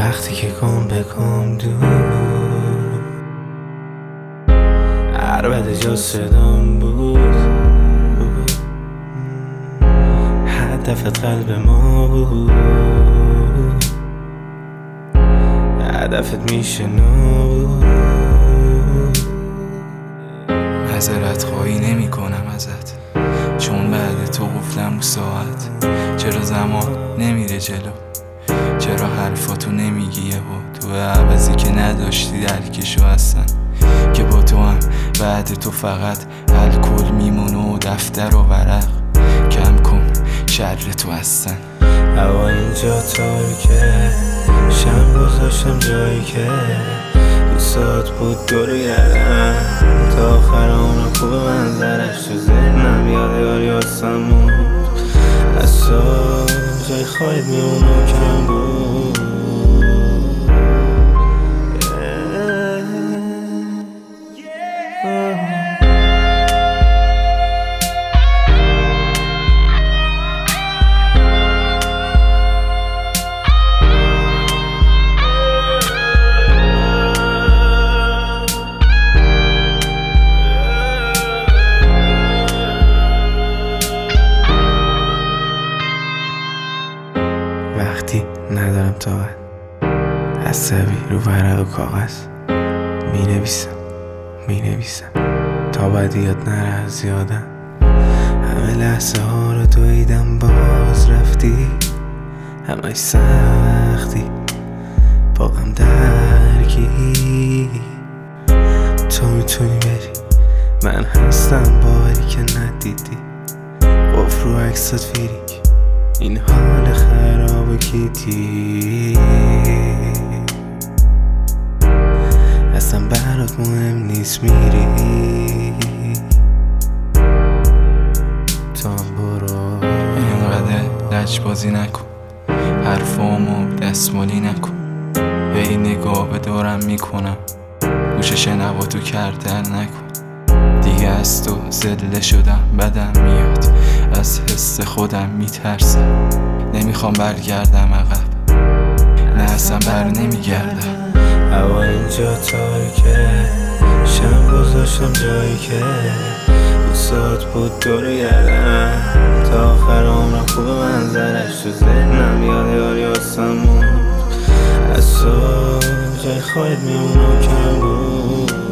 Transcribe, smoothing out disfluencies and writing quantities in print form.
وقتی که کام به کام دور عربت جا صدام بود، هدفت قلب ما بود، هدفت میشه نابود. معذرت خواهی نمی کنم ازت، چون بعد تو گفتم ساعت. چرا زمان نمیره جلو، چرا حرفاتو نمیگی یهو، تو عوضی که نداشتی درکشو هستن، که با تو هم بعد تو فقط الکل میمونه و دفتر و ورق. کم کن شر تو هستن. هوا اینجا تاریکه، شم گذاشتم جایی که دوستات بود دور گردم، تا آخر عمرم خوب منظرش تو ذهنم یادگاری واسم بود. از تو جای خواهید میمونه و کم بود. وقتی ندارم طاقت، عصبی رو ورق و کاغذ می نویسم تا بعد یاد نره از یادم. همه لحظه ها رو دویدم باز رفتی، همش سختی با غم درگی. تو میتونی بری، من هستم باری که ندیدی. قفل رو عکست فیریک، این حال خراب کیتی اصلا برات مهم نیست. میری تو هم برو. اینقدر لج بازی نکن، حرفامو دستمالی نکن. هی نگاه به دورم میکنم، گوش شنواتو کردر نکن. دیگه از تو زله شدم، بدم میاد، از حس خودم میترسم. نمیخوام برگردم عقب، نه اصلا بر نمیگردم. هوا اینجا تاریکه، شم گذاشتم جایی که دوستات بود دور گردم، تا آخر عمرم خوب منظرش تو ذهنم یادگاری واسم بود. از تو جای خواهید میمونه و کم بود.